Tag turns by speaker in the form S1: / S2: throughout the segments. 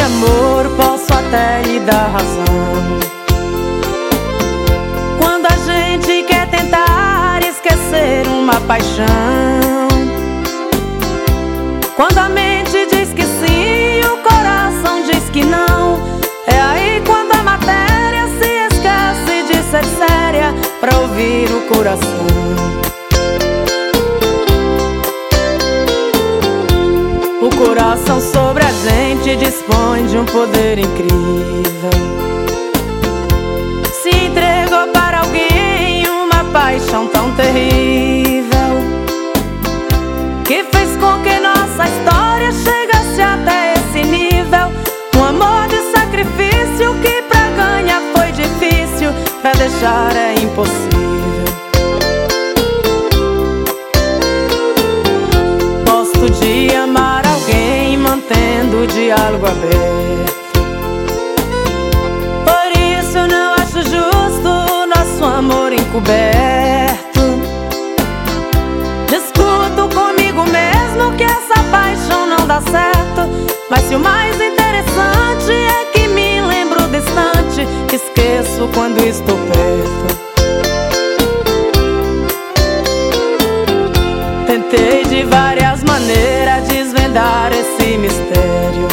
S1: amor, posso até lhe dar razão. Quando a gente quer tentar esquecer uma paixão, quando a mente diz que sim e o coração diz que não, é aí quando a matéria se esquece de ser séria pra ouvir o coração. O coração sobre a gente dispõe de um poder incrível. Se entregou para alguém uma paixão tão terrível, que fez com que nossa história chegasse até esse nível. Um amor de sacrifício que pra ganhar foi difícil, pra deixar é impossível. Gosto de amar alguém mantendo o diálogo aberto. Por isso não acho justo o nosso amor encoberto. Discuto comigo mesmo que essa paixão não dá certo, mas se o mais interessante é que me lembro distante, esqueço quando estou perto. Tentei de várias maneiras desvendar esse mistério,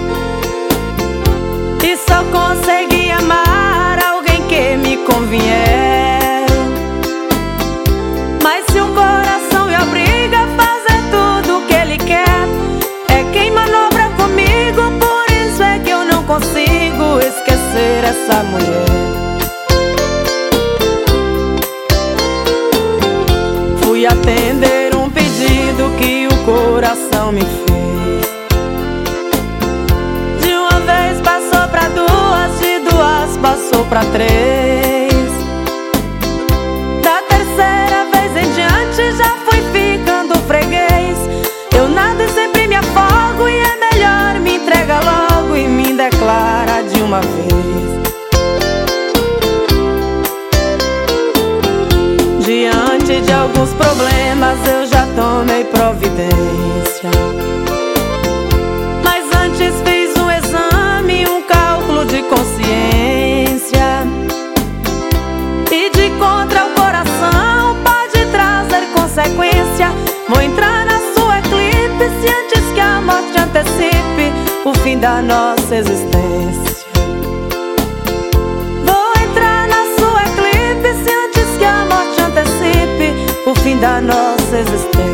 S1: e só consegui amar alguém que me convier. Mas se um coração me obriga a fazer tudo o que ele quer, é quem manobra comigo, por isso é que eu não consigo esquecer essa mulher. Fui atender um pedido que o coração me fez. De uma vez passou pra duas, de duas passou pra três. Da terceira vez em diante já fui ficando freguês. Eu nado e sempre me afogo, e é melhor me entrega logo e me declara de uma vez. Diante de alguns problemas eu já tomei providência, mas antes fiz um exame, um cálculo de consciência. E de contra o coração pode trazer consequência. Vou entrar na sua eclipse antes que a morte antecipe o fim da nossa existência. Vou entrar na sua eclipse antes que a morte antecipe o fim da nossa existência.